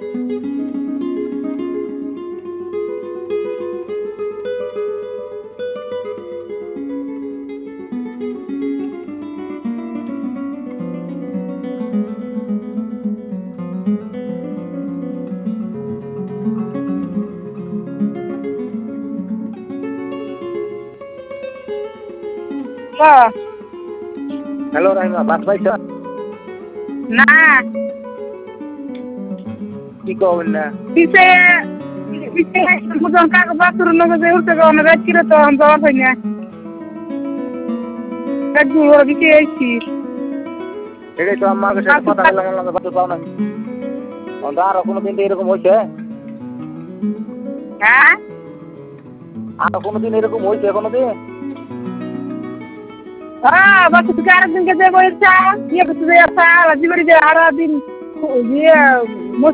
Hello Rahima, বাস পাইছ না কি কবেন না? পিছে বুঝলাম কাকে বাসুর নগে উঠতে গেল রাত কিরে তো আমি যাওয়া পাই না একদম ওরা দিকে আইছি এটাই তো আমাকে সাথে কথা বললাম, আমাকে বাস পাও না। আরো কোনোদিন তো এরকম হয়েছে? হ্যাঁ আরো কোনোদিন এরকম হয়েছে কোনোদিন? হ্যাঁ বাসু থেকে আরেকদিনকে যে বলছা ইয়ে করতে যাচ্ছা রাজি বাড়ি যে আরো দিন ইয়ে